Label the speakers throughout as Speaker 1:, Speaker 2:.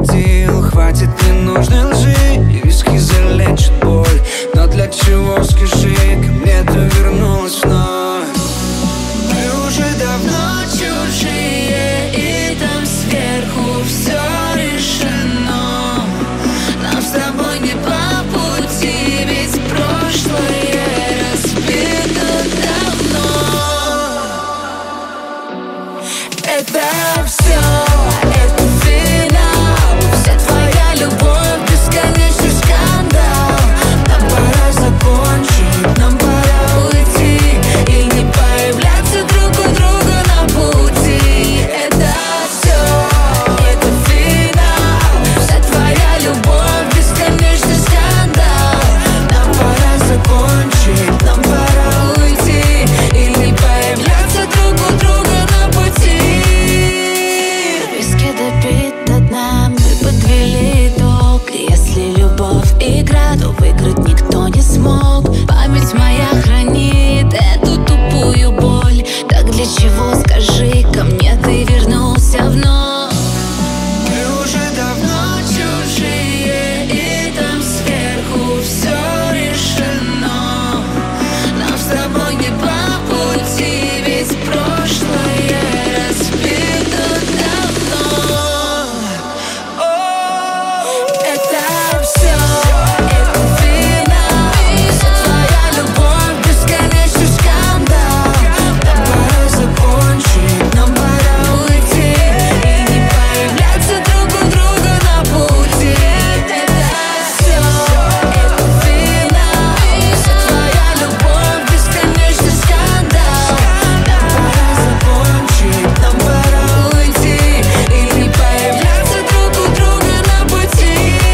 Speaker 1: победил. Хватит ненужной лжи, и виски залечат боль. Но для чего, скажи, ко мне ты вернулась вновь? Мы уже давно чужие, и там сверху все решено. Нам с тобой не по пути, ведь прошлое разбито давно. Это все, это финал. Вся твоя любовь, бесконечный скандал. Нам пора закончить, нам пора уйти и не появляться друг у друга на пути. Это все, это финал. Вся твоя любовь, бесконечный скандал. Нам пора закончить, нам пора уйти и не появляться друг у друга на пути. Виски допит до дна, мы подвели итог. Если любовь игра, то выиграть никто не смог. Память моя хранит эту тупую боль. Так для чего, скажи, ко мне ты вернулся вновь? Мы уже давно чужие, и там сверху все решено. Нам с тобой не по пути, ведь прошлое разбито давно. Это все, это финал. Вся твоя любовь, бесконечный скандал. Нам пора закончить, нам пора уйти и не появляться друг у друга на пути. Это все, это финал. Вся твоя любовь, бесконечный скандал. Нам пора закончить, нам пора уйти и не появляться друг у друга на пути.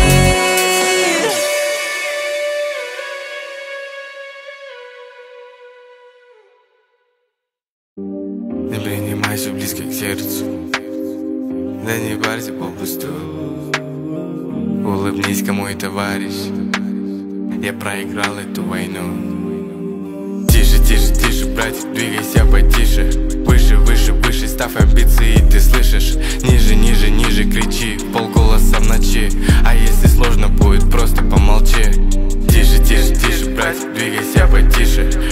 Speaker 2: Не принимайся близко к сердцу, да не парься попусту. Улыбнись, кому и товарищ, я проиграл эту войну. Тише, тише, тише, братик, двигайся потише. Выше, выше, выше, ставь амбиции, ты слышишь? Ниже, ниже, ниже, кричи, полголоса в ночи. А если сложно будет, просто помолчи. Тише, тише, тише, братик, двигайся потише.